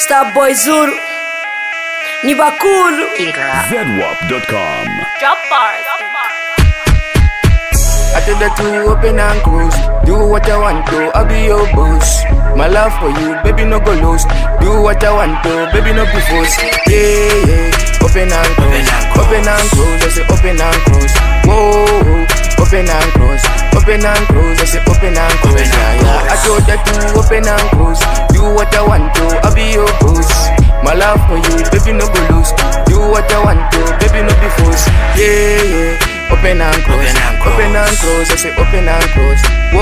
Starboy Zulu ni bakulu ZWAP.com. Drop bars. I tell the two open and close. Do what I want to, I'll be your boss. My love for you, baby, no go lost. Do what I want to, baby, no be forced. Yeah, yeah. Open and close, open and close. I say open and close. Whoa, open and close, open and close. I say open and close. Yeah, yeah. I told the two open and close. Do what I want to, I'll be your boss. My love for you, baby, no go lost. Do what I want to, baby, no be forced. Yeah, yeah. Open and close, open and close, I say open and close.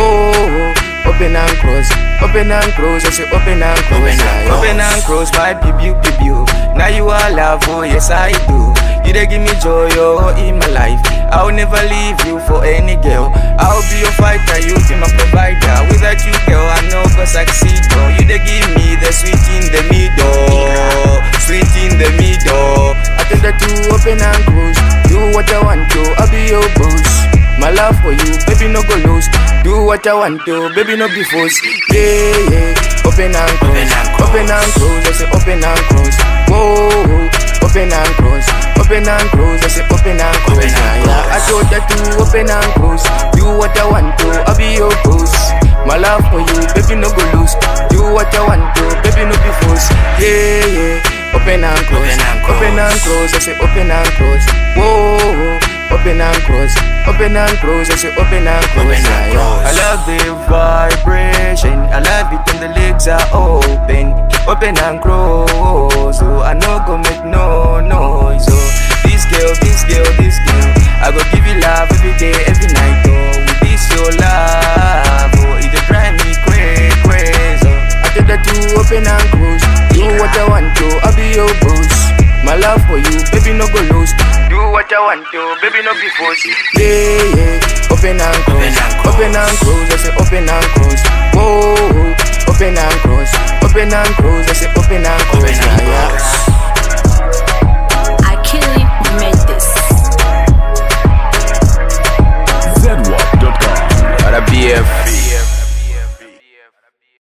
Whoa, open and close, open and close, I say open and close. Open and close, my baby, baby. Now you are love, oh yes I do. You dey give me joy, oh in my life. I'll never leave you for any girl. I'll be your fighter, you be my provider. Without you, girl, I know go succeed. Oh, you dey give me the sweet in the middle, sweet in the middle. I tell the two open and close. Do what I want to, I'll be your boss. My love for you, baby, no go lost. Do what I want to, baby, no be forced. Yeah, yeah. Open and close, open and close. I say open and close. Whoa, open and close, open and close. I say open and close. Yeah, I told you to open and close. Do what I want to, I'll be your boss. My love for you, baby, no go lost. Do what I want to, baby, no be forced. Yeah, yeah. Open and close, open and close. I say open and close. Whoa, open and close, open and close. I say open and close. I love the vibration. I love it when the legs are open, open and close. Oh, I no go make no noise. Oh, this girl, this girl, this girl. I go give you love every day, every night. Oh, with this your love. Oh, it dey drive me crazy, crazy. Oh, I tell the two open and close. Do what I want to, I'll be your boss. My love for you, baby, no go lost. Do what I want to, baby, no be forced. Yeah, yeah. Open and close, open and close. I say open and close. Whoa, open and close, open and close. I say open and close.